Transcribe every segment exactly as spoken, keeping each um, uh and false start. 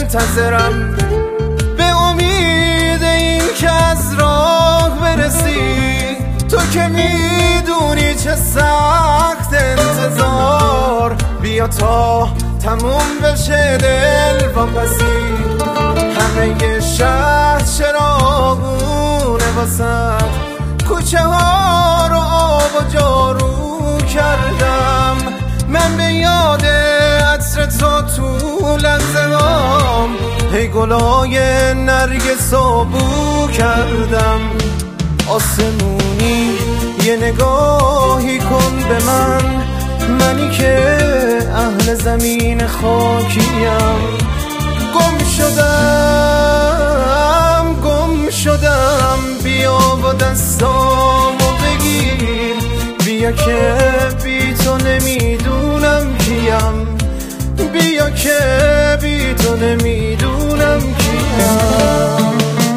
منتظرم، به امید این که از راه برسی. تو که میدونی چه سخت انتظار، بیا تا تموم بشه دل واپسی. همه شهر چراغونه واسد، کوچه ها رو آب و جارو کردم. من به یاد عطر تو تو لحظه هام، هی گلای نرگس رو بو کردم. آسمونی یه نگاهی کن به من، منی که اهل زمین خاکیم. گم شدم گم شدم، بیا و دستامو بگیر. بیا که بی تو نمیدونم کیم، بیا که بی تو نمیدونم کیم.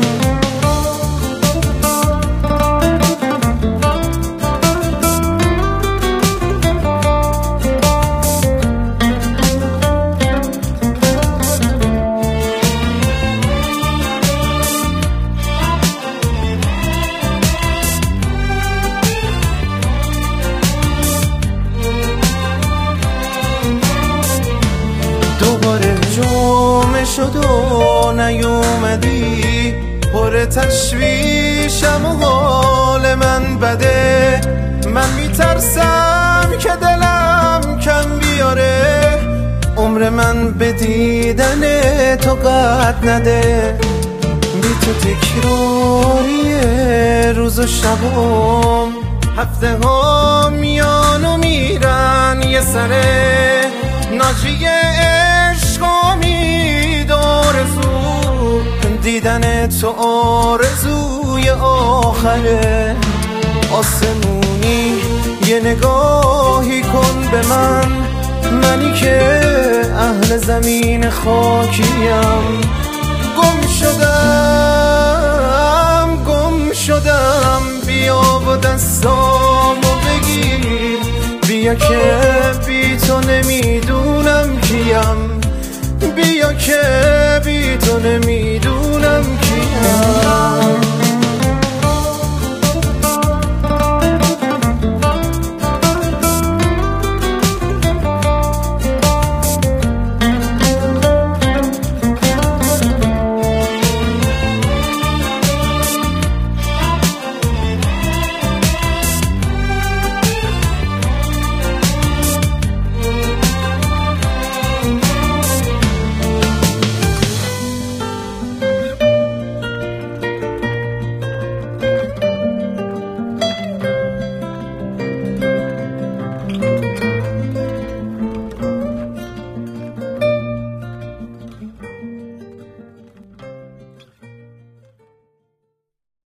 دوباره جمعه شد و نیومدی، پر تشویشم و حال من بده. من میترسم که دلم کم بیاره، عمر من به دیدن تو قد نده. بی تو تکراری روز و شبم، هفته ها میان و میرن یه سره. ناجی عشق امید آرزو، دیدن تو آرزوی آخره. آسمونی یه نگاهی کن به من، منی که اهل زمین خاکیم. گم شدم گم شدم، بیا و دستامو بگیر. بیا که بی تو نمیدونم کیم، بیا که بی تو نمیدونم کیم.